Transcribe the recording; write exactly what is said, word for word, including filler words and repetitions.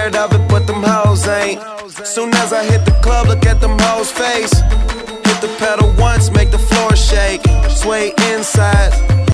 scared of it, but them hoes ain't. Soon as I hit the club, look at them hoes' face. Hit the pedal once, make the floor shake. Sway inside.